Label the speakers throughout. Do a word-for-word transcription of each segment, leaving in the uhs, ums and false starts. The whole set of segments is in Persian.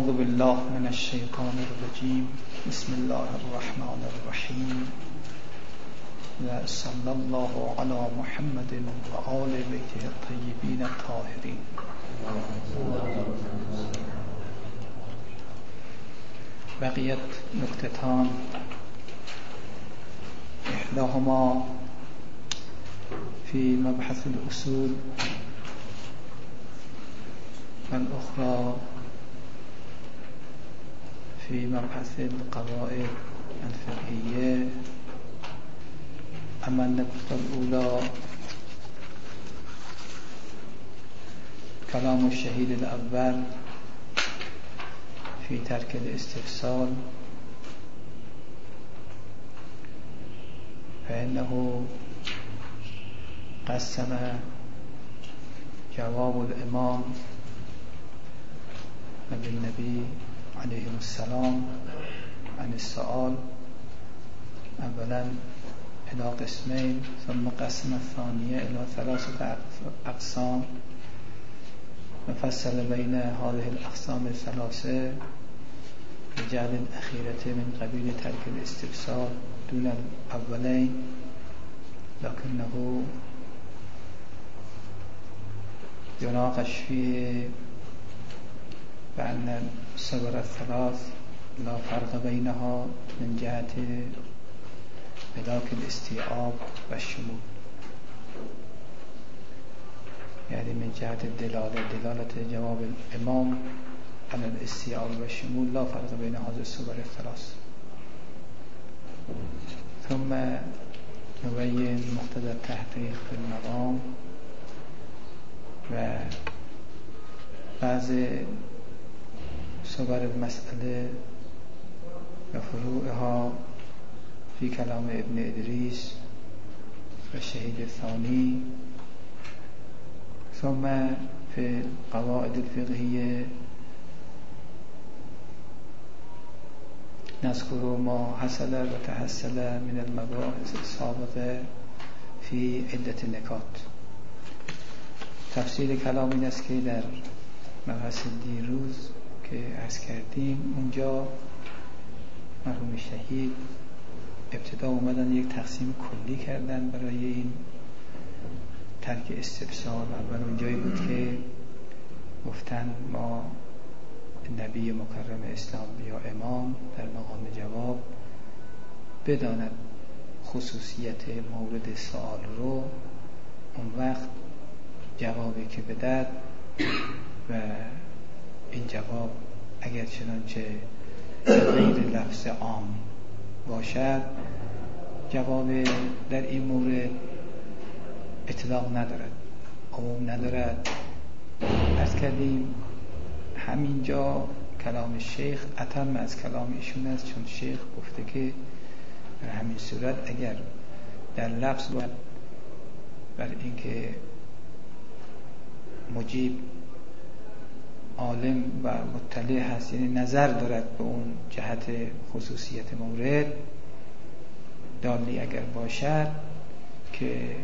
Speaker 1: اعوذ بالله من الشیطان الرجیم. بسم الله الرحمن الرحیم. و صلی الله علی محمد و آل بیته الطیبین الطاهرین. بقیت نکتتان، احداهما فی مبحث الاصول والأخرى في مبحث القواعد الفقهية. أما النقطة الأولى كلام الشهيد الأول في ترك الاستفسال، فإنه قسم جواب الإمام بالنبي عليه السلام عن السؤال اولا الى قسمين، ثم قسم الثانية الى ثلاثة اقسام، وفصل بين هذه الاقسام الثلاثة بجعل الأخيرة من قبيل ترك الاستفسار دون الأولين، لكنه يناقش فيه بأن الصور الثلاث لا فرق بينها من جهة ملاك الاستيعاب والشمول، يعني من جهة الدلالة دلالة جواب الإمام على الاستيعاب والشمول لا فرق بين هذه الصور الثلاث. ثم نبين مقتضى التحقيق في المقام و بعض صور المسألة وفروعها في كلام ابن إدريس والشهيد الثاني. ثم في القواعد الفقهية نذكر ما حصل وتحصل من المباحث السابقة في عدة نکات. تفسیر کلام این است که در مبحث دیروز که عرض کردیم اونجا مرحوم شهید ابتدا اومدن یک تقسیم کلی کردن برای این ترک استفسار. اول اونجایی بود که گفتن ما نبی مکرم اسلام یا امام در مقام جواب بداند خصوصیت مورد سوال رو، اون وقت جوابی که بدهد و این جواب اگر چنانچه غیر لفظ عام باشد جواب در این مورد اطلاق ندارد، عموم ندارد. عرض کردیم همینجا کلام شیخ اتم از کلام ایشون است، چون شیخ گفته که در همین صورت اگر در لفظ باید بر اینکه مجیب عالم و مطلع هست، یعنی نظر دارد به اون جهت خصوصیت مورد دالی اگر باشد که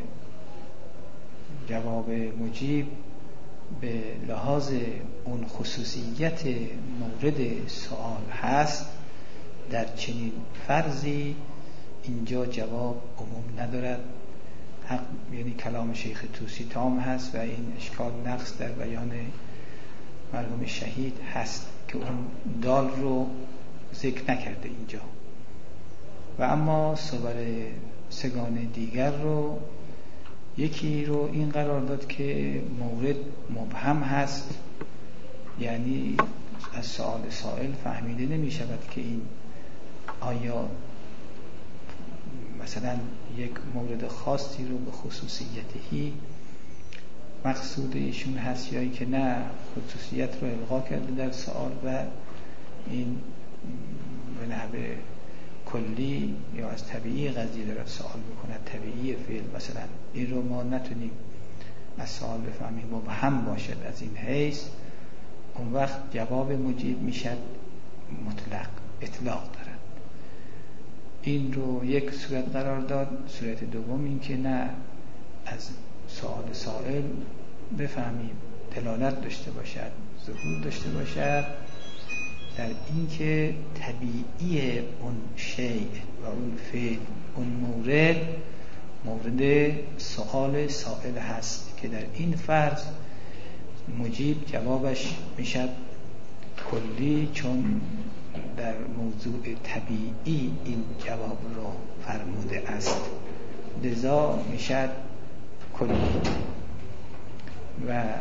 Speaker 1: جواب مجیب به لحاظ اون خصوصیت مورد سوال هست، در چنین فرضی اینجا جواب عموم ندارد. حق یعنی کلام شیخ طوسی تام هست و این اشکال نقص در بیان مرحوم شهید هست که اون دال رو ذکر نکرده اینجا. و اما صور سگان دیگر رو یکی رو این قرار داد که مورد مبهم هست، یعنی از سؤال سائل فهمیده نمی شود که این آیا مثلا یک مورد خاصی رو به خصوصیتهی مقصود ایشون هست یا که نه خصوصیت رو الغا کرده در سؤال و این به نحو کلی یا از طبیعی قضیه دارد سؤال میکند، طبیعی فعل مثلا این رو ما نتونیم از سؤال بفهمیم، مبهم باشد از این حیث، اون وقت جواب مجیب میشد مطلق اطلاق دارد. این رو یک صورت قرار داد. صورت دوم این که نه از سؤال سائل بفهمیم دلالت داشته باشد، ظهور داشته باشد در این که طبیعی اون شیء و اون فعل اون مورد مورد سؤال سائل هست که در این فرض مجیب جوابش میشد کلی، چون در موضوع طبیعی این جواب رو فرموده است، لذا میشد کلی. و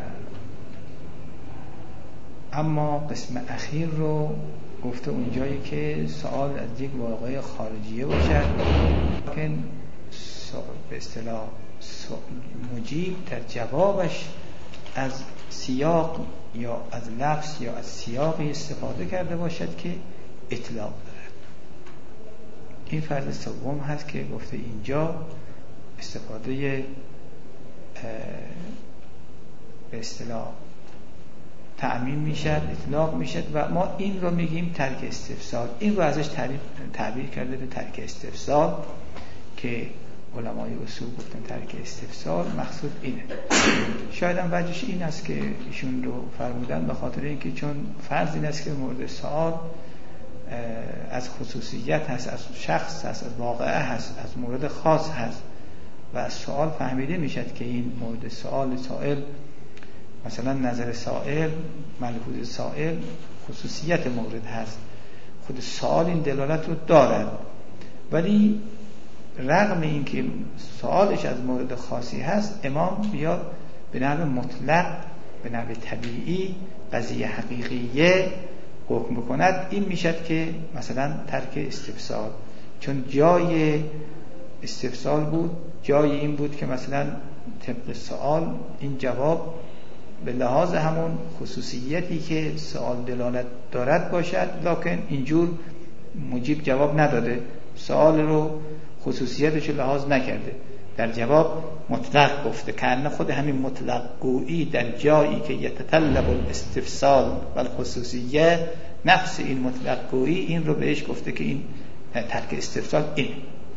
Speaker 1: اما قسم اخیر رو گفته اونجایی که سوال از یک واقعه خارجیه باشد، لیکن به اصطلاح مجیب در جوابش از سیاق یا از لفظ یا از سیاقی استفاده کرده باشد که اطلاق دارد. این فرض سوم هست که گفته اینجا استفاده به اصطلاح تعمیم میشد، اطلاق میشد و ما این رو میگیم ترک استفسار. این رو ازش تعبیر کرده به ترک استفسار که علمای اصول گفتن ترک استفسار مقصود اینه. شاید هم وجهش این است که ایشون رو فرمودن به خاطر اینکه چون فرض این است که مورد سوال از خصوصیت هست، از شخص هست، از واقعه هست، از مورد خاص هست و از سوال فهمیده میشد که این مورد سوال سائل، مثلا نظر سائل، ملحوظ سائل خصوصیت مورد هست، خود سوال این دلالت رو دارد، ولی رغم این که سوالش از مورد خاصی هست امام بیاد به نحو مطلق، به نحو طبیعی قضیه حقیقیه حکم بکند، این میشد که مثلا ترک استفسار، چون جای استفسار بود، جای این بود که مثلا طبق سوال این جواب به لحاظ همون خصوصیتی که سوال دلالت دارد باشد، لکن اینجور مجیب جواب نداده، سوال رو خصوصیتش لحاظ نکرده، در جواب مطلق گفته، که خود همین مطلق گویی در جایی که یتطلب الاستفسال و الخصوصیه، نفس این مطلق گویی این رو بهش گفته که این ترک استفسال این.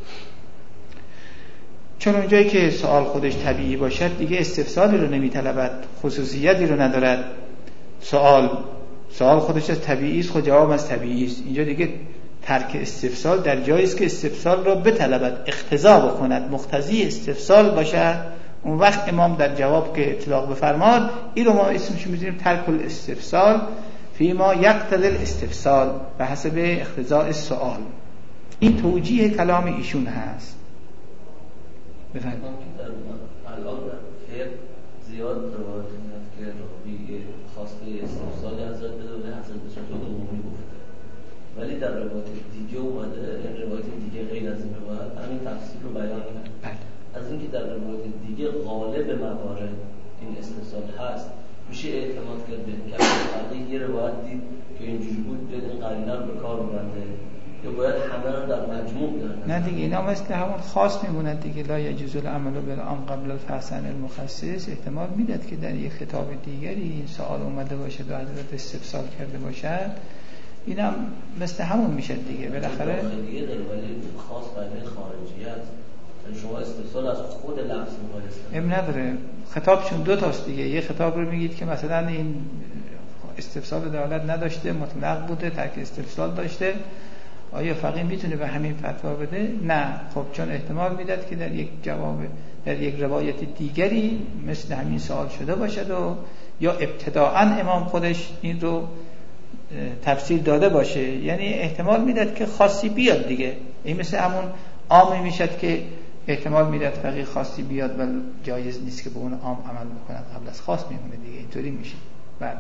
Speaker 1: چون اونجایی که سوال خودش طبیعی باشد دیگه استفسالی رو نمیطلبد، خصوصیتی رو ندارد. سوال سوال خودش از طبیعی است، خود جواب از طبیعی است. اینجا دیگه ترک استفسال در جایی است که استفسال رو بطلبد، اقتضا بکند، مقتضی استفسال باشد، اون وقت امام در جواب که اطلاق بفرماد این رو ما اسمش میذاریم ترک الاستفسال فیما یقتضی الاستفسال به حسب اقتضاء السؤال. این توجیه کلام ایشون هست. بفرمایید.
Speaker 2: الان در زیاد روایت میاد که راوی خواسته استفسال حضرت بده حضرت به صورت عمومی گفته، ولی در روایت دیگه اومده، این روایت دیگه غیر از این روایت همین تفسیر رو بیان کرد. از اینکه در روایت دیگه غالب موارد این استفسال هست، میشه اعتماد کرد به اینکه اگه یه روایت دید که اینجوری بود بیاد این قرینه رو به کار ببنده، یا باید همه رو در مجموع بیارن؟
Speaker 1: نه دیگه، اینا مثل همون خاص میمونن دیگه. لا یجوز العمل بالعام قبل الفحص عن المخصص. احتمال میداد که در یک خطاب دیگری این سوال اومده باشه و حضرت استفسال کرده باشد، اینم مثل همون میشه دیگه. بالاخره
Speaker 2: دیگه داره، ولی خاص برای خارجیت شما استفسال از خود لفظ مقایسه
Speaker 1: ام نداره. خطابشون دو تاست دیگه. یه خطاب رو میگید که مثلا این استفسال دلالت نداشته، مطلق بوده، ترک استفسال داشته، آیا فقیه میتونه به همین فتوا بده؟ نه. خب چون احتمال میداد که در یک جواب، در یک روایت دیگری مثل همین سوال شده باشد و یا ابتداءً امام خودش این رو تفسیر داده باشه، یعنی احتمال میداد که خاصی بیاد دیگه. این مثل همون عامی میشد که احتمال میداد فقیه خاصی بیاد و جایز نیست که به اون عام عمل بکنن، قبل از خاص میمونه دیگه. اینطوری میشه. بله.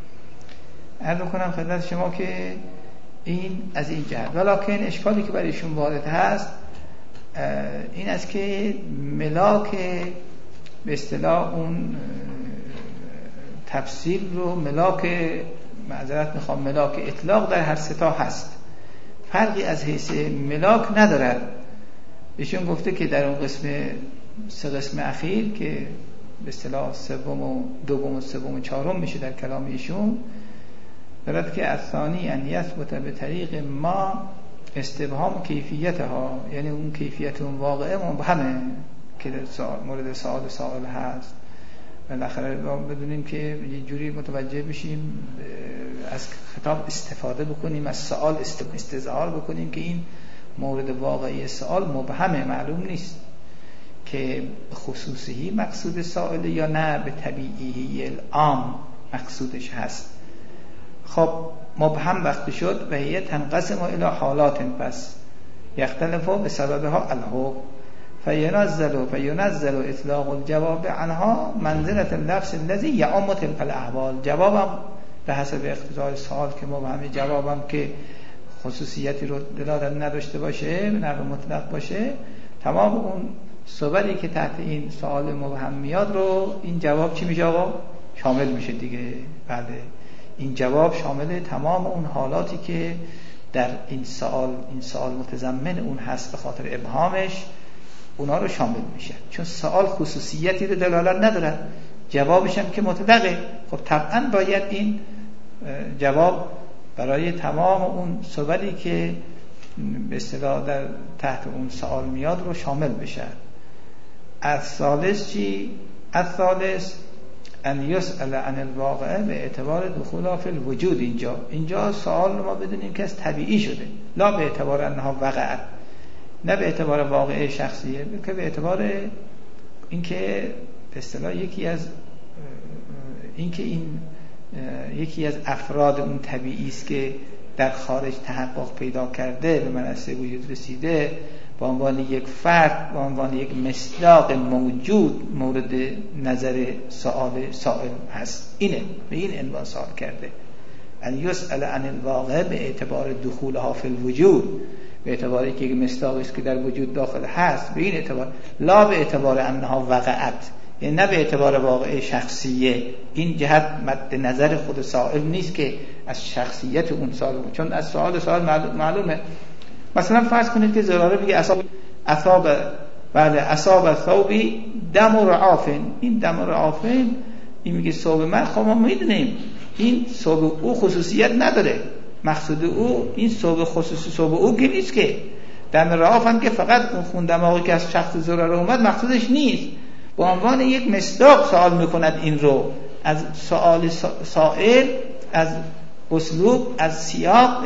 Speaker 1: عرض کنم خدمت شما که این از این جهت. ولکن اشکالی که برایشون وارد هست این است که ملاک به اصطلاح اون تفسیر رو، ملاک معذرت میخوام ملاک اطلاق در هر ستا هست، فرقی از حیث ملاک ندارد. ایشون گفته که در اون قسم سه قسم اخیر که به اصطلاح سوم و دوم و سوم و چهارم میشه در کلام ایشون، دارد که الثانی ان یثبت به طریق ما استبهام کیفیت ها، یعنی اون کیفیت اون واقعه مبهمه که در سوال مورد سوال سائل هست، بالاخره بدونیم که یه جوری متوجه بشیم، از خطاب استفاده بکنیم، از سوال استظهار بکنیم که این مورد واقعی سوال مبهمه، معلوم نیست که خصوصی مقصود سائل یا نه به طبیعی العام مقصودش هست. خب مبهم وقتی شد و هي تنقسم الى حالات، پس یختلف بسببها الحکم فینزل فینزل اطلاق الجواب عنها منزلة اللفظ الذي یعم تلك الاحوال. جوابم به حسب اقتضای سوال که مبهم، جوابم که خصوصیتی رو دلالت نداشته باشه، نحو مطلق باشه، تمام اون صوری که تحت این سوال مبهم میاد رو این جواب چی میشه آقا؟ شامل میشه دیگه. بله، این جواب شامل تمام اون حالاتی که در این سوال این سوال متضمن اون هست به خاطر ابهامش، اونا رو شامل میشه. چون سوال خصوصیتی رو دلالت نداره، جوابش هم که مطلقه، خب طبعا باید این جواب برای تمام اون صوری که به اصطلاح در تحت اون سوال میاد رو شامل بشه. الثالث چی؟ الثالث ان یسأل عن الواقع به اعتبار دخولها فی الوجود. اینجا اینجا سوال رو ما بدونیم که از طبیعی شده، لا به اعتبار انها وقعت، نه به اعتبار واقع شخصیه، بلکه به اعتبار اینکه به اصطلاح یکی از اینکه این یکی از افراد اون طبیعی است که در خارج تحقق پیدا کرده، به منصه وجود رسیده، به عنوان یک فرد، به عنوان یک مصداق موجود مورد نظر سؤال سائل هست. اینه، به این عنوان سوال کرده. ان یسأل عن الواقع به اعتبار دخولها فی الوجود، به اعتباری که یک مصداقی است که در وجود داخل هست، به این اعتبار، لا به اعتبار انها وقعت، یعنی نه به اعتبار واقع شخصیه. این جهت مد نظر خود سائل نیست که از شخصیت اون سوال، چون از سوال سوال معلومه. مثلا فرض کنید که زراره بگه اصاب اصاب بعد اصاب ثوبی دم رعافن، این دم رعافن این میگه ثوب من، خب ما میدونیم این ثوب او خصوصیت نداره، مقصود او این ثوب خصوصی ثوب او که نیست، که دم رعافن که فقط اون خون دماغی که از شخص زراره اومد مقصودش نیست. به عنوان یک مصداق سوال میکند این رو. از سوال سائل، از اسلوب، از سیاق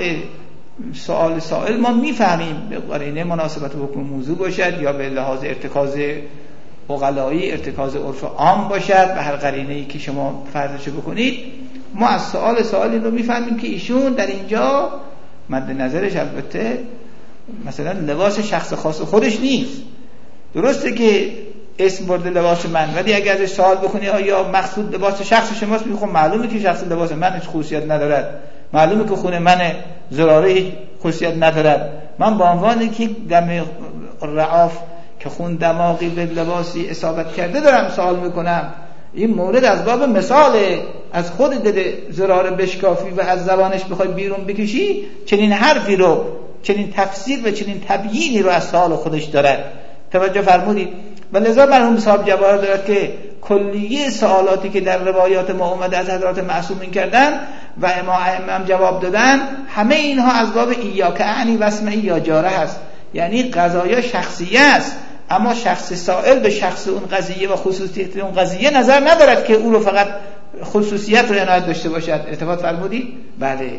Speaker 1: سوال سائل ما میفهمیم به قرینه مناسبت حکم موضوع باشد یا به لحاظ ارتکاز عقلایی، ارتکاز عرف عام باشد، به هر قرینه‌ای که شما فرضش بکنید، ما از سوال سائل رو میفهمیم که ایشون در اینجا مد نظرش البته مثلا لباس شخص خاص خودش نیست. درسته که اسم برده لباس من، ولی اگر ازش سوال بکنی آیا مقصود لباس شخص شماست، میگه خب معلومه که شخص لباس من هیچ خصوصیت ندارد، معلومه که خون من زراره هیچ خصوصیت ندارد. من با عنوان که دم رعاف که خون دماغی به لباسی اصابت کرده دارم سوال میکنم، این مورد از باب مثاله، از خود دل زراره بشکافی و از زبانش بخوای بیرون بکشی، چنین حرفی رو، چنین تفسیر و چنین تبیینی رو از سوال خودش دارد. توجه فرمودید؟ و لذا مرحوم صاحب جواهر دارد که کلیه سوالاتی که در روایات ما اومده از حضرات معصومین کردن و ما هم جواب دادن، همه اینها از باب ایاک اعنی واسمعی یا جاره هست، یعنی قضایا شخصیه است، اما شخص سائل به شخص اون قضیه و خصوصیت اون قضیه نظر ندارد که او رو فقط خصوصیت رو عنایت داشته باشد. ارتباط فرمودید؟ بله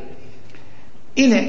Speaker 1: اینه.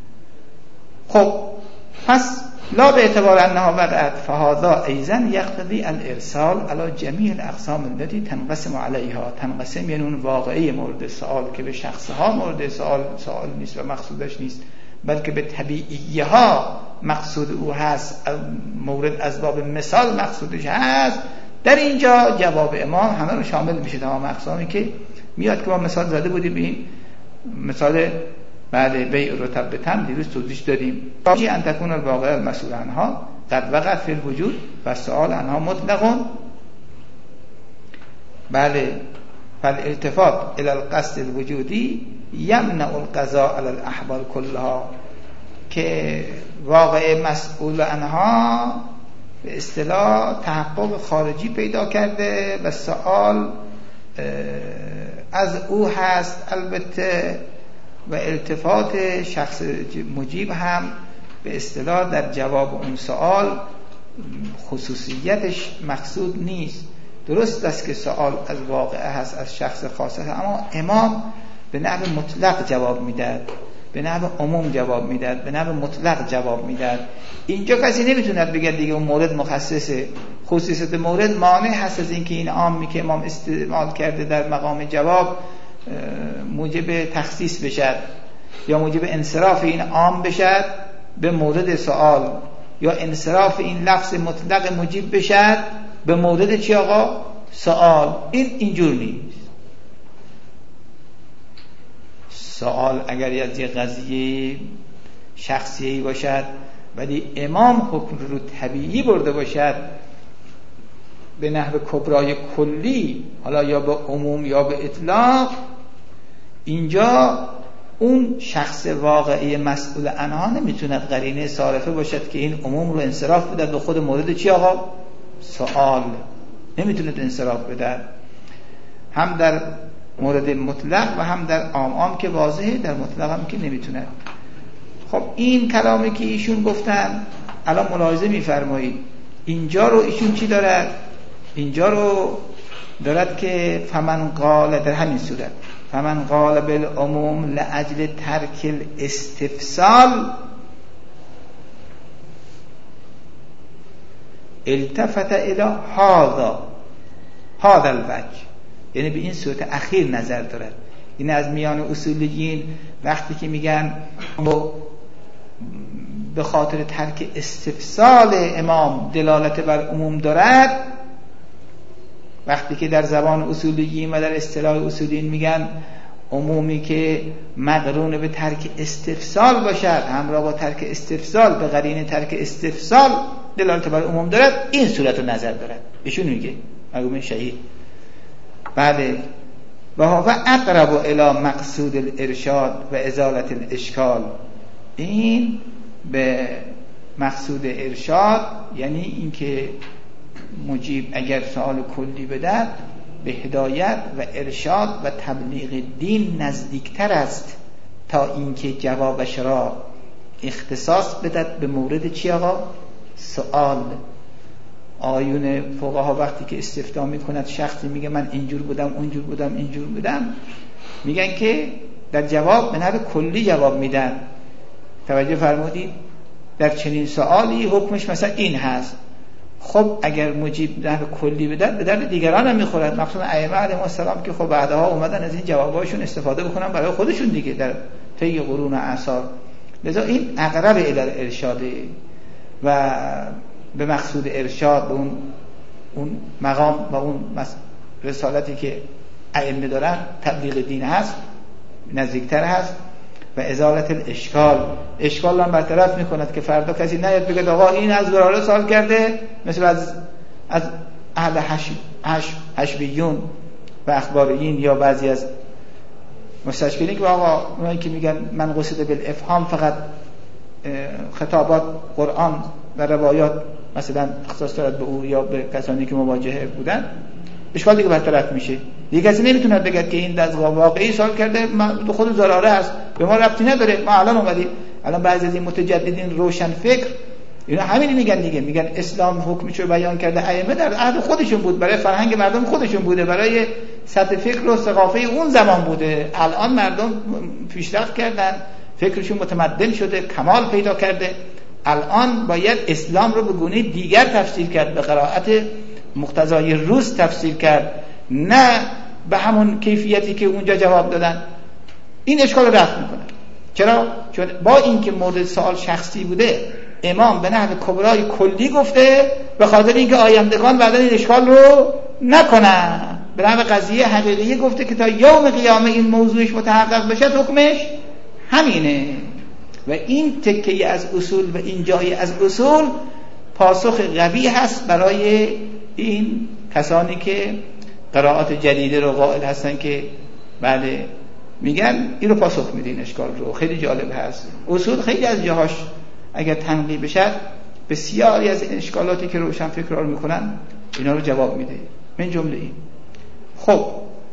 Speaker 1: خب پس لا به اعتبار انها وقعت فهذا ایضا یقتضی الارسال علی جمیع الاقسام التي تنقسم علیها. تنقسم یعنی اون واقعی مورد سوال که به شخصها مورد سوال سوال نیست و مقصودش نیست، بلکه به طبیعیه ها مقصود او هست، مورد از باب مثال مقصودش هست. در اینجا جواب امام همه رو شامل میشه، تمام اقسامی که میاد که ما مثال زده بودیم. این مثال بعد بیع رطب به تمر دیروز توضیح دادیم. چی ان تکون الواقع المسئول عنها قد وقع فی الوجود و سؤال عنها مطلق. بله، فالالتفات الى القصد الوجودی یمنع القضاء علی الاحوال كلها، که واقع مسئول عنها به اصطلاح تحقق خارجی پیدا کرده و سؤال از او هست البته، و التفات شخص مجیب هم به اصطلاح در جواب اون سوال خصوصیتش مقصود نیست، درست است که سوال از واقعه هست، از شخص خاصه، اما امام به نحو مطلق جواب میداد، به نحو عموم جواب میداد، به نحو مطلق جواب میداد. اینجا کسی نمیتونه بگه دیگه اون مورد مخصصه. خصوصیت مورد مانع هست از اینکه این عامی که امام استعمال کرده در مقام جواب موجب تخصیص بشد یا موجب انصراف این عام بشد به مورد سوال، یا انصراف این لفظ مطلق مجیب بشد به مورد چی آقا؟ سوال. این اینجور نیست. سوال اگر از یه قضیه شخصیه‌ای باشد ولی امام حکم رو طبیعی برده باشد به نحو کبرای کلی، حالا یا به عموم یا به اطلاق، اینجا اون شخص واقعی مسئول عنها نمیتونه قرینه صارفه باشد که این عموم رو انصراف بده به خود مورد چی آقا؟ سوال. نمیتونه انصراف بده، هم در مورد مطلق و هم در عام. عام که واضحه، در مطلق هم که نمیتونه. خب این کلامی که ایشون گفتن الان ملاحظه میفرمایید اینجا رو ایشون چی دارد؟ اینجا رو دارد که فمن قال، در همین صورت فمن قال بالعموم لاجل ترک الاستفصال التفت الى هذا هذا الوجه، یعنی به این صورت اخیر نظر دارد. این از میان اصولیین وقتی که میگن به خاطر ترک استفصال امام دلالت بر عموم دارد، وقتی که در زبان اصولیین و در اصطلاح اصولیین میگن عمومی که مقرون به ترک استفصال باشد، همراه با ترک استفصال به قرینه ترک استفصال دلالت بر عموم دارد، این صورت رو نظر دارد. ایشون میگه مرحوم شهید بله و هو اقرب الی مقصود الارشاد و ازالت الاشکال، این به مقصود ارشاد یعنی اینکه مجیب اگر سوال کلی بدهد به هدایت و ارشاد و تبلیغ دین نزدیکتر است تا اینکه جوابش را اختصاص بدهد به مورد چی آقا؟ سوال. آیون فقها وقتی که استفتاء میکند شخصی میگه من اینجور بودم اونجور بودم اینجور بودم، میگن که در جواب به نحو کلی جواب میدن. توجه فرمودید؟ در چنین سوالی حکمش مثلا این هست. خب اگر مجیب نحو کلی بدن به درد دیگران هم میخورد، مخصوصا ائمه علیهم السلام که خب بعدها اومدن از این جواباشون استفاده بکنن برای خودشون دیگه در طی قرون و اعصار. لذا این اقرب الی ارشاده و به مقصود ارشاد، به اون اون مقام و اون رسالتی که ائمه دارن تبلیغ دین هست، نزدیکتر هست. و ازالت الاشکال، اشکال هم برطرف میکند که فردا کسی نیاد بگه آقا این از گراره سوال کرده، مثل از از اهل حشب حشب حشبیون و اخباریین یا بعضی از مستشکلین که آقا اونایی که میگن من قصد بالافهام فقط خطابات قرآن و روایات مثلا اختصاص دارد به او یا به کسانی که مواجهه بودن، اشکال دیگه برطرف میشه. دیگه کسی نمیتونه بگه که این از واقعی سوال کرده، من خود زراره است، به ما ربطی نداره. ما الان اومدیم، الان بعضی از این متجددین روشن فکر اینا همین میگن دیگه، میگن اسلام حکمشو بیان کرده ائمه در عهد خودشون بود، برای فرهنگ مردم خودشون بوده، برای سطح فکر و ثقافه اون زمان بوده. الان مردم پیشرفت کردن، فکرشون متمدن شده، کمال پیدا کرده. الان باید اسلام رو به گونه دیگر تفسیر کرد، به قرائت مقتضای روز تفسیر کرد، نه به همون کیفیتی که اونجا جواب دادن. این اشکال رو رفع میکنه. چرا؟ چون با اینکه مورد سوال شخصی بوده، امام به نحو کبرای کلی گفته به خاطر اینکه آیندگان بعدا این اشکال رو نکنن. به نحو قضیه حقیقی گفته که تا یوم قیامه این موضوعش متحقق بشه حکمش همینه. و این تکه از اصول و این جای از اصول پاسخ قوی هست برای این کسانی که قرائات جدیده رو قائل هستن که بله میگن این رو پاسخ میدین اشکال رو. خیلی جالب هست. اصول خیلی از جاهاش اگر تنقیح بشه بسیاری از اشکالاتی که روشن فکرار میکنن اینا رو جواب میده، من جمله این. خب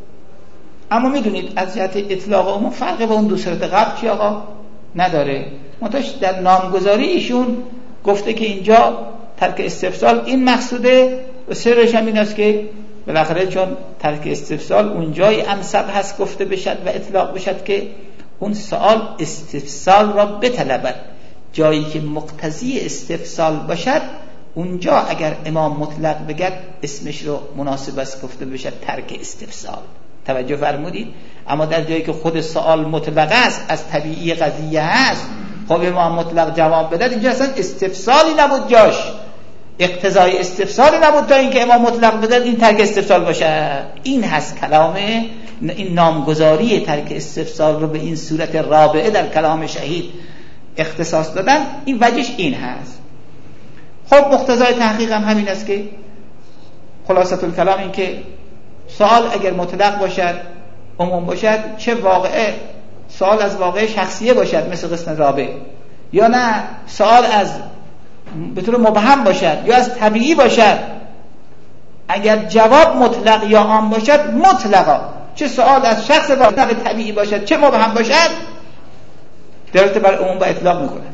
Speaker 1: اما میدونید از جهت اطلاق عموم فرق با اون دو صورت قبل چی آقا؟ نداره. منتهاش در نامگذاری ایشون گفته که اینجا ترک استفصال این مقصوده و سرش هم این است که
Speaker 3: بالاخره چون ترک استفسال اون جای انسب هست گفته بشد و اطلاق بشد که اون سوال استفسال را بطلبد. جایی که مقتضی استفسال باشد اونجا اگر امام مطلق بگد اسمش رو مناسب است گفته بشد ترک استفسال. توجه فرمودید؟ اما در جایی که خود سوال مطلق است، از طبیعی قضیه هست، خب امام مطلق جواب بدد، اینجا اصلا استفسالی نبود جاش، اقتضای استفسالی نبود تا اینکه امام مطلق بدد این ترک استفسال باشه. این هست کلام، این نامگذاری ترک استفسال رو به این صورت رابعه در کلام شهید اختصاص دادن. این وجهش این هست. خب مقتضای تحقیق هم همین است که خلاصة الکلام این که سوال اگر مطلق باشد، عموم باشد، چه واقعه سوال از واقعه شخصیه باشد مثل قسم رابع، یا نه سوال از به طور مبهم باشد یا از طبیعی باشد، اگر جواب مطلق یا عام باشد مطلقا، چه سوال از شخص واقع طبیعی باشد چه مبهم باشد، دلالت بر عموم و اطلاق میکنه.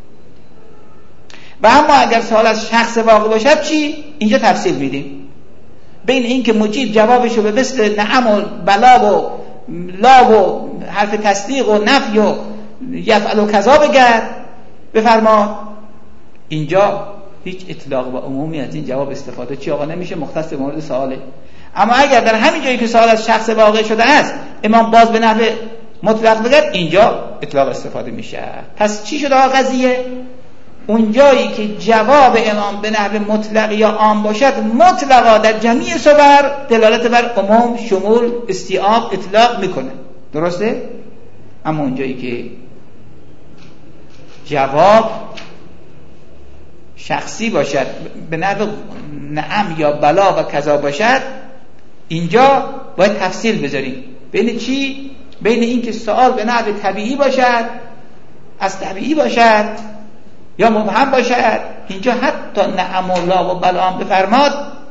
Speaker 3: و اما اگر سوال از شخص واقع باشد چی؟ اینجا تفصیل میدیم بین این که مجیب جوابشو به مثل نعم و بلا و لا و حرف تصدیق و نفی و یفعل و کذا بگرد بفرما، اینجا هیچ اطلاق و عمومی از این جواب استفاده چی آقا نمیشه، مختص به مورد سواله. اما اگر در همین جایی که سوال از شخص واقع شده است امام باز به نحو مطلق بگرد، اینجا اطلاق استفاده میشه. پس چی شده آقا قضیه؟ اون جایی که جواب امام به نحو مطلق یا عام باشد مطلقا در جمیع صور دلالت بر عموم، شمول، استیعاب، اطلاق میکنه، درسته؟ اما اون جایی که جواب شخصی باشد به نحو نعم یا بلا و کذا باشد، اینجا باید تفصیل بذاریم بین چی؟ بین این که سوال به نحو طبیعی باشد، از طبیعی باشد یا مبهم باشد، اینجا حتی نعم و لا و بلا هم بفرماد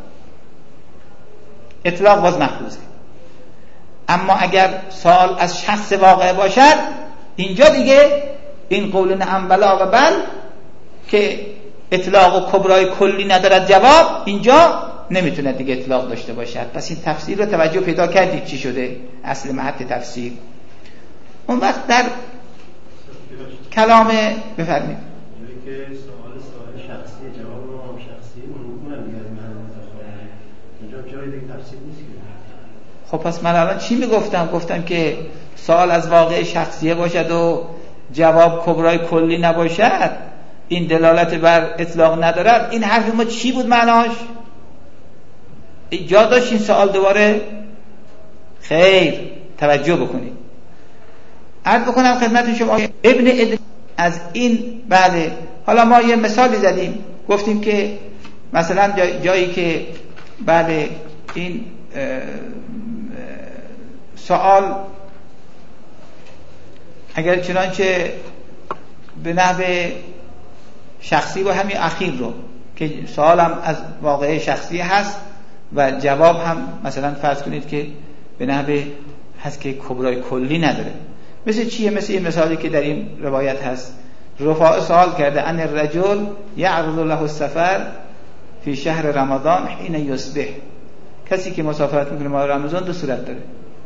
Speaker 3: اطلاق باز محفوظه. اما اگر سوال از شخص واقع باشد اینجا دیگه این قول نعم بلا و بل که اطلاق و کبرای کلی ندارد جواب، اینجا نمیتونه دیگه اطلاق داشته باشد. پس این تفسیر رو توجه پیدا کردید چی شده اصل محط تفسیر. اون وقت در کلام بفرمایید
Speaker 4: که سوال سوال شخصی جواب رو شخصی اون هم میاد اینجا جای دیگه تفسیر نیست.
Speaker 3: خب پس من الان چی میگفتم؟ گفتم که سوال از واقع شخصیه باشد و جواب کبرای کلی نباشد، این دلالت بر اطلاق ندارد. این حرف ما چی بود معناش؟ جا داشت این سوال دوباره؟ خیر، توجه بکنید. عرض بکنم خدمت شما ابن ادریس از این بله، حالا ما یه مثالی زدیم گفتیم که مثلا جا جایی که بله این سوال اگر چنانچه به نحو شخصی و همین اخیر رو که سوال هم از واقعه شخصی هست و جواب هم مثلا فرض کنید که به نحو هست که کبرای کلی نداره. مثل چیه؟ مثل این مثالی که در این روایت هست، رفاع سوال کرده ان الرجل یعرض له السفر فی شهر رمضان حین یصبح، کسی که مسافرت میکنه ماه رمضان دو صورت داره،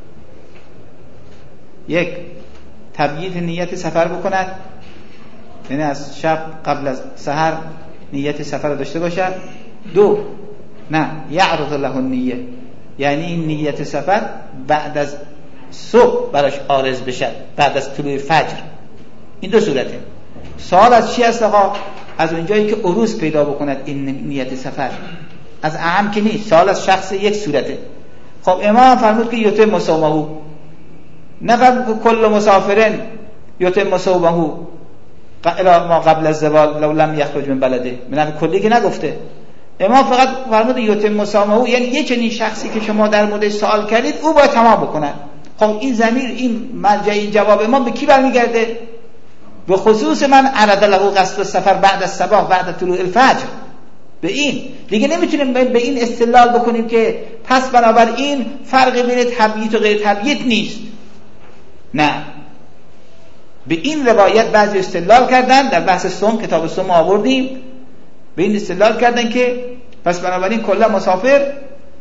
Speaker 3: یک تبییت نیت سفر بکند، یعنی از شب قبل از سحر نیت سفر داشته باشد، دو نه یعرض له النیه، یعنی این نیت سفر بعد از صبح براش عارض بشه، بعد از طلوع فجر. این دو صورته. سوال از چی است آقا؟ از اونجایی که عروض پیدا بکند این نیت سفر، از اعم که نیست، سوال از شخص یک صورته. خب امام فرمود که یتم صومه، نفرمود کل مسافرن یتم صومه ما قبل الزوال لو لم یخرج من بلده، من کلی که نگفته. امام فقط فرمود یتم صومه، یعنی یه چنین شخصی که شما در موردش سوال کردید او باید تمام بکند. خب این ضمیر، این مرجع، این جواب امام به کی برمیگرده؟ به خصوص من عرض له قصد السفر بعد الصباح بعد طلوع الفجر. به این دیگه نمیتونیم به این استدلال بکنیم که پس بنابراین فرقی بین تبییت و غیر تبییت نیست. نه، به این روایت بعضی استدلال کردن، در بحث صوم کتاب صوم آوردیم، به این استدلال کردن که پس بنابراین کلا مسافر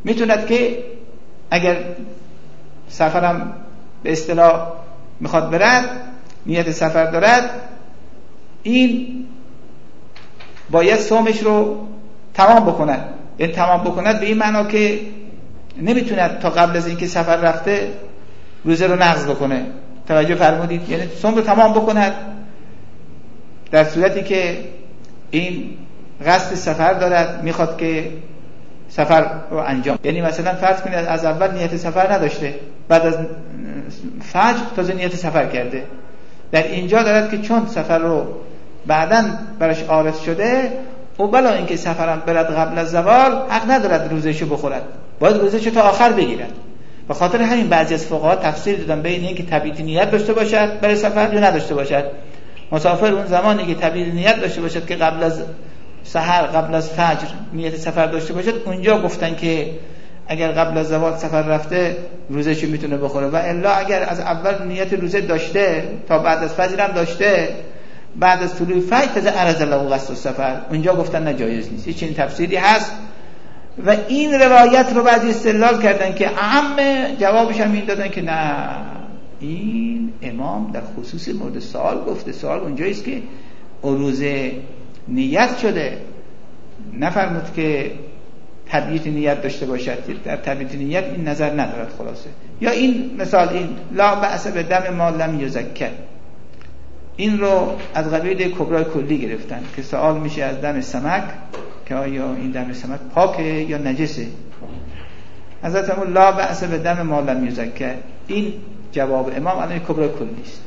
Speaker 3: میتوند که اگر سفرم به اصطلاح میخواد برد، نیت سفر دارد، این باید صومش رو تمام بکند. یعنی تمام بکند به این معنا که نمیتوند تا قبل از اینکه سفر رفته روزه رو نقض بکنه. توجه فرمودید؟ یعنی صوم رو تمام بکند در صورتی که این قصد سفر دارد، میخواد که سفر رو انجام. یعنی مثلا فرض کنید از اول نیت سفر نداشته، بعد از فجر تازه نیت سفر کرده. در اینجا دارد که چون سفر رو بعداً برش عارض شده، او بلا اینکه سفرم برد قبل از زوال حق ندارد روزشو بخورد، باید روزشو تا آخر بگیرد. به خاطر همین بعضی از فقها تفسیر دادن بین اینکه تبییت نیت داشته باشد برای سفر یا نداشته باشد. مسافر اون زمانی که تبییت نیت داشته باشد که قبل از سحر، قبل از فجر نیت سفر داشته باشد، اونجا گفتن که اگر قبل از زوال سفر رفته روزشو میتونه بخوره. و الا اگر از اول نیت روزه داشته تا بعد از فجر هم داشته، بعد از طلوع فجر تازه عرض له قصد السفر، اونجا گفتن ناجایز نیست. چنین تفسیری هست و این روایت رو بعضی استدلال کردن که اهم جوابش هم این دادن که نه، این امام در خصوص مورد سوال گفته. سوال اونجاییست که روز نیت شده، نفرمود که تبییت نیت داشته باشد. در تبییت نیت این نظر ندارد. خلاصه یا این مثال، این لا بأس بدم ما لم یزکر، این رو از قبیل کبرای کلی گرفتن که سوال میشه از دم سمک که آیا این دم سمک پاکه یا نجسه. حضرت امام لا بأس بدم ما لم یزکر، این جواب امام الان کبرای کلی است.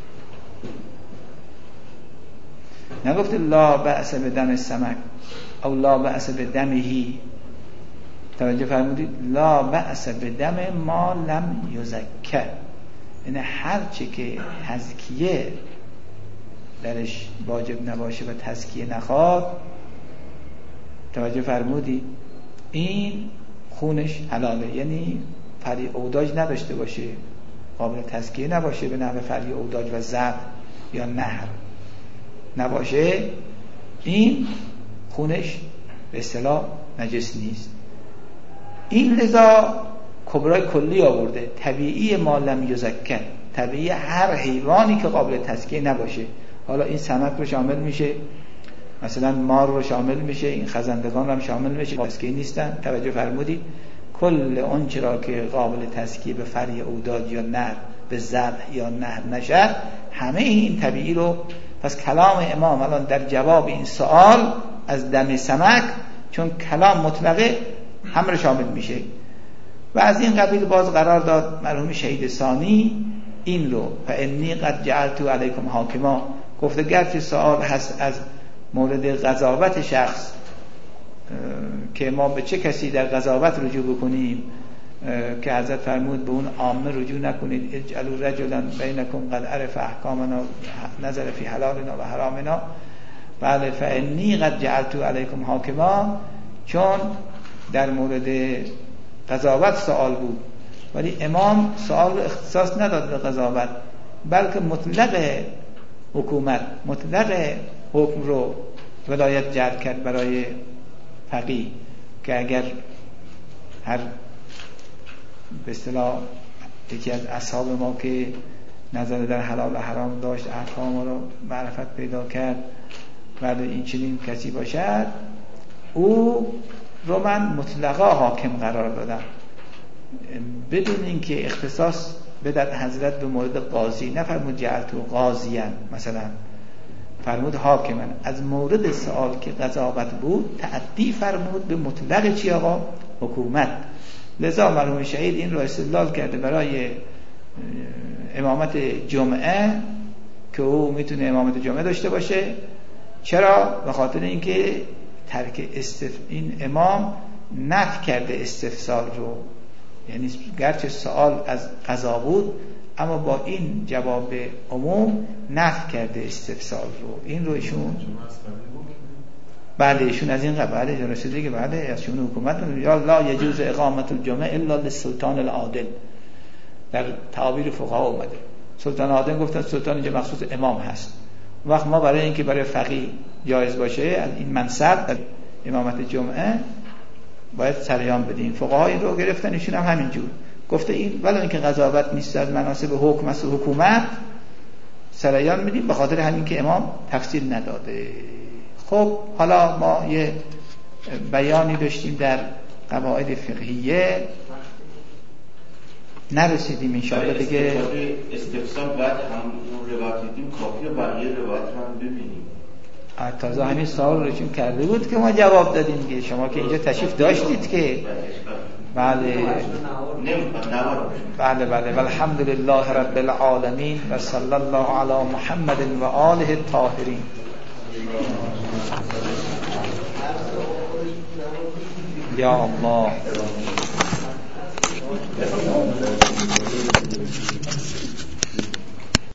Speaker 3: نگفت لا بأس بدم سمک او لا بأس بدمهی. توجه فرمودید؟ لا بأس بدم ما لم یزکر، یعنی هر چی که تزکیه درش واجب نباشه و تزکیه نخواد، توجه فرمودید، این خونش حلاله. یعنی فری اوداج نداشته باشه، قابل تزکیه نباشه به نحو فری اوداج و زب یا نهر نباشه، این خونش به اصطلاح نجس نیست. این لذا کبرای کلی آورده، طبیعی ما لم یزکر، طبیعی هر حیوانی که قابل تزکیه نباشه. حالا این سمک رو شامل میشه، مثلا مار رو شامل میشه، این خزندگان رو هم شامل میشه، تزکیه نیستن. توجه فرمودید؟ کل اون چرا که قابل تزکیه به فری اوداد یا نهر، به ذبح یا نهر نشد، همه این طبیعی رو. پس کلام امام الان در جواب این سوال از دم سمک، چون کلام مطلقه، همه رو شامل میشه. و از این قبیل باز قرار داد مرحوم شهید ثانی این رو فانی قد جعلت علیکم حاکما، گفته گرچه سوال هست از مورد قضاوت شخص که ما به چه کسی در قضاوت رجوع بکنیم، که حضرت فرمود به اون عامه رجوع نکنید، اجعلوا رجلا بینکم قد عرف احکامنا نظر فی حلالنا و حرامنا. بله، فانی قد جعلت علیکم حاکما، چون در مورد قضاوت سوال بود، ولی امام سوال رو اختصاص نداد به قضاوت، بلکه مطلق حکومت، مطلق حکم رو ولایت جعل کرد برای فقیه، که اگر هر به اصطلاح یکی از اصحاب ما که نظر در حلال و حرام داشت، احکام رو معرفت پیدا کرد، ولی این چنین کسی باشد، او رو من مطلقا حاکم قرار دادم، بدون اینکه اختصاص بدد حضرت به مورد قاضی. نفرمود جعلت قاضیان، مثلا فرمود حاکما. از مورد سوال که قضاوت بود تعدی فرمود به مطلق چی آقا؟ حکومت. لذا مرحوم شهید این رو استدلال کرده برای امامت جمعه که او میتونه امامت جمعه داشته باشه. چرا؟ به خاطر اینکه ترک استف... این امام نفی کرده استفسال رو، یعنی گرچه سوال از قضا بود اما با این جواب عموم نفی کرده استفسال رو. این رو ایشون بله ایشون از این قبله بله رسیده که بله از شون حکومت یا لا یجوز اقامت الجمعه الا للسلطان العادل، در تعابیر فقها اومده. سلطان عادل گفتن سلطان اینجا مخصوص امام هست. وقت ما برای اینکه برای فقیه جایز باشه از این منصب در امامت جمعه باید سریان بدین. فقهای این رو گرفتن، ایشون هم همینجور گفته این ولی اینکه قضاوت نیست از مناسب حکم است و حکومت سریان میدیم به خاطر همین که امام تفصیل نداده. خب حالا ما یه بیانی داشتیم در قواعد فقهیه نرسیدیم انشاءالله دیگه.
Speaker 5: استفسار بعد هم روایت دیدیم کافیه بقیه روایت رو هم ببینیم.
Speaker 3: تازه همین سوال رو چون کرده بود که ما جواب دادیم دیگه. شما که اینجا تشریف داشتید که بله بله بله والحمدلله رب العالمین و صلی الله علی محمد و آله الطاهرین. یا الله.